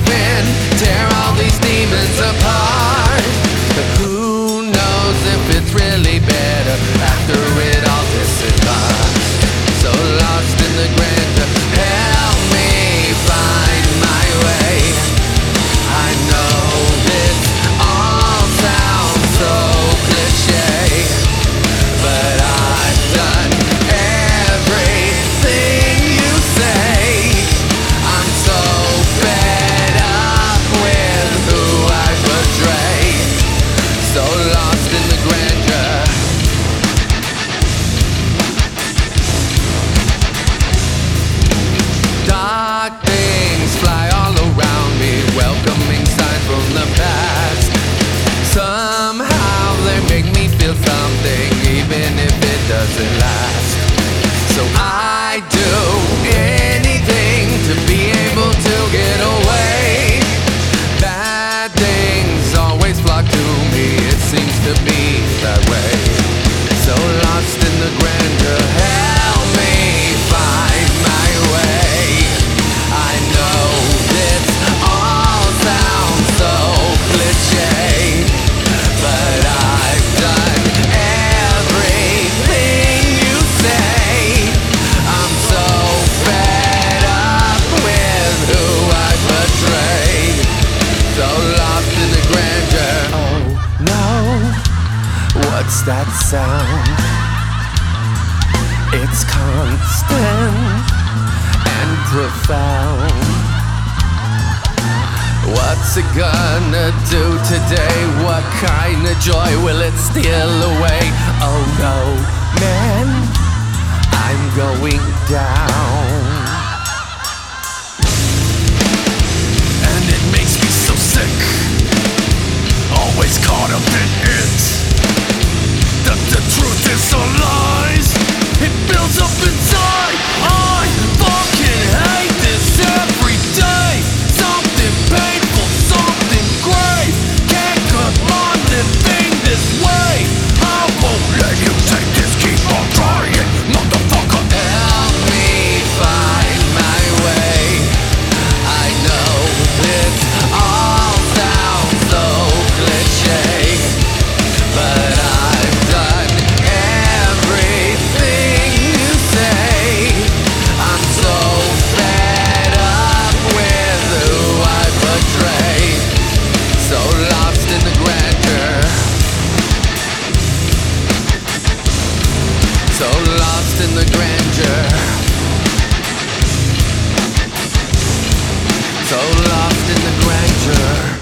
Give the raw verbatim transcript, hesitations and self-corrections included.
win, tear all these demons apart. But who knows if it's really better after it all disembarks. So lost in the grandeur, help me find my way. I know this all sounds so cliche, but I've done everything you say. I'm so fed up with who I betray, so lost in the grandeur. Dark things fly all around me, welcoming signs from the past. Somehow they make me feel something, even if it doesn't last. So I do anything to be able to get away. Bad things always flock to me, it seems to be that way. So lost in the grandeur, help me find my way. I know this all sounds so cliche, but I've done everything you say. I'm so fed up with who I betray, so lost in the grandeur. Oh no, what's that sound? It's constant and profound. What's it gonna do today? What kind of joy will it steal away? Oh no, man, I'm going down. And it makes me so sick, always caught up in it, that the truth is so lies. It builds up inside. I fucking hate this every day. Something painful, something grave. Can't come on living this way. I won't let you take this, keep on trying, motherfucker. Help me find my way. I know this all sounds so cliche, but I've done everything you say. I'm so fed up with who I betray, so lost in the grandeur, so lost in the grandeur, so lost in the grandeur.